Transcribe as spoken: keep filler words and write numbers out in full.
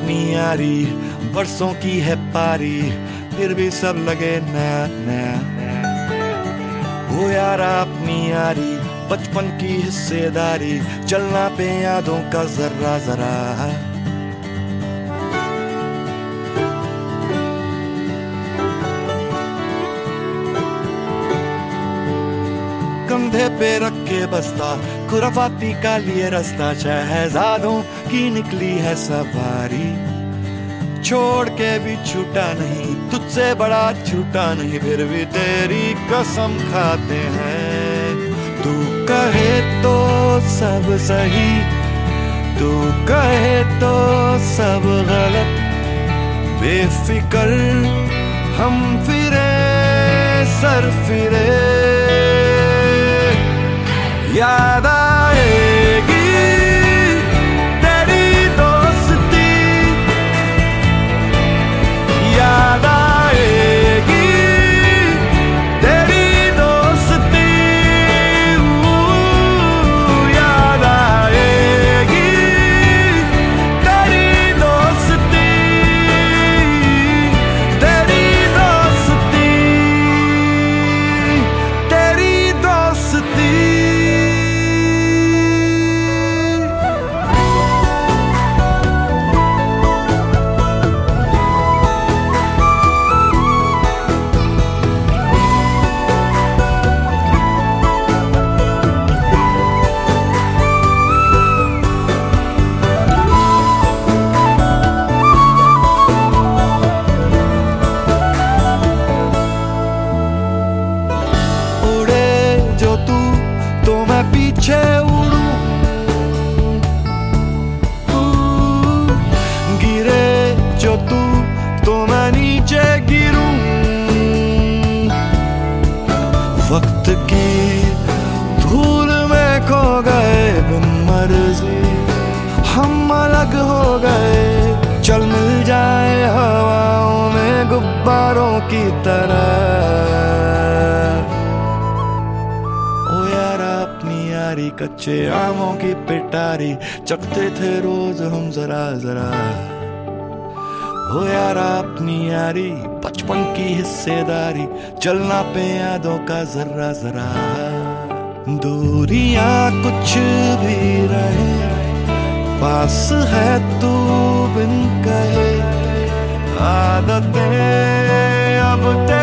अपनी यारी बरसों की है पारी, फिर भी सब लगे नया नया। वो यारा अपनी यारी बचपन की हिस्सेदारी, चलना पे यादों का जरा जरा। कंधे पे रख के बस्ता खुराफाती का लिए रास्ता, शहजादों की निकली है सवारी। छोड़ के भी छूटा नहीं, तुझसे बड़ा छूटा नहीं, फिर भी तेरी कसम खाते हैं। तू कहे तो सब सही, तू कहे तो सब गलत, बेफिक्र हम फिरे सर फिरे। याद आएगी तेरी दोस्ती, याद आएगी तेरी दोस्ती, याद आएगी तेरी दोस्ती, तेरी दोस्ती, तेरी दोस्ती। पीछे उड़ूं, गिरे जो तू तो मैं नीचे गिरूं। वक्त की धूल में खो गए बिन मर्जी, हम अलग हो गए। चल मिल जाए हवाओं में गुब्बारों की तरह। कच्चे आमों की पिटारी चखते थे रोज हम जरा जरा। हो यारा अपनी यारी बचपन की हिस्सेदारी, चलना पे यादों का जरा जरा। दूरियां कुछ भी रहे, पास है तू बिन कहे। आदतें अब